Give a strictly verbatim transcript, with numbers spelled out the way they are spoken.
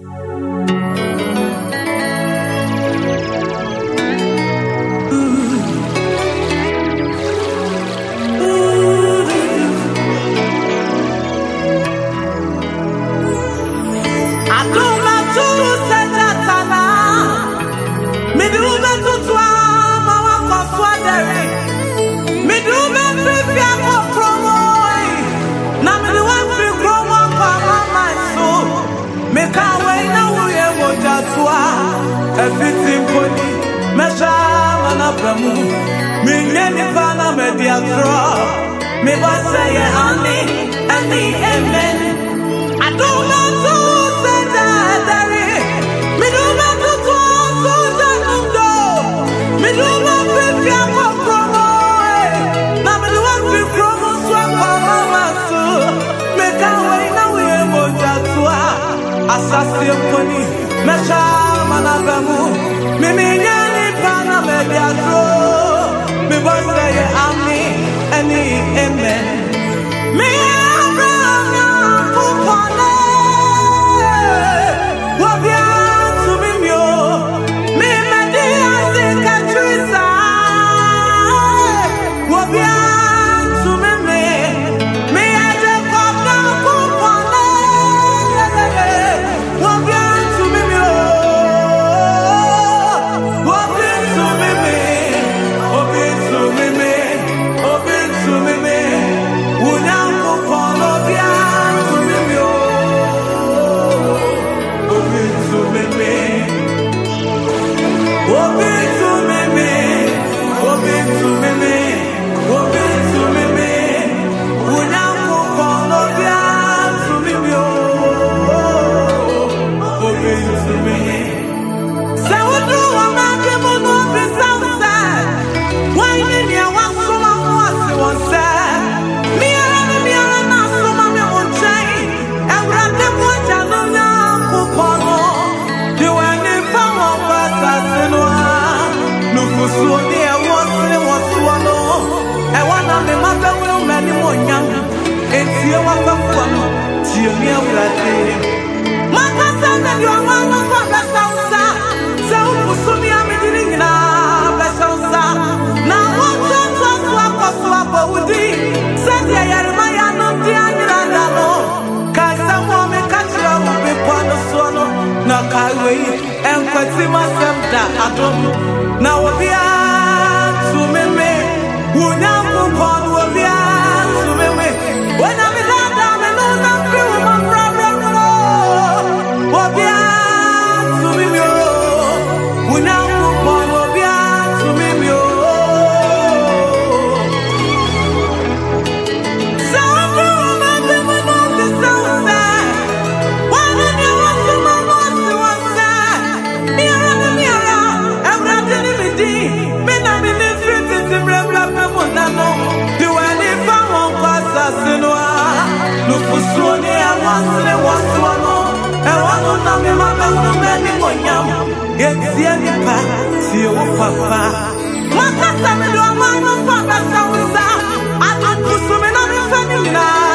Everything pony, measure man up a moon. Me any pana media draw. Me was say amen, amen, amen. I don't know to say that. Me do not to so that no. Me do not feel ya for promo. Now me do not feel promo swap for mama so. Me can't wait now we are more jatua. Assassin pony, measure. Manabamu, Mimi Yanni Pana Mediatro, me boy say amen, any amen. Me Abraham Pupone, Wabia to me mio, me Media Zikatrisa, Wabia to me me, me Jacob Pupone, Wabia to me mio. Now we'll be out to me, who now will be out to me. When I'm in London, I know I'm free with my problem. We'll be out to me, who now will be out to me. So I'm through my people, not the sound sad. Why don't you want to my voice to one side? Mirror the mirror, I'm not telling me deep. Men are in the streets, it's a brand new one. Do any fun on Passasinoa? Look for Sony, I want to was one. I want to know me, my many more young. Get the any path, see you, Papa. What does that mean? I'm not a father, I don't do so many funny now.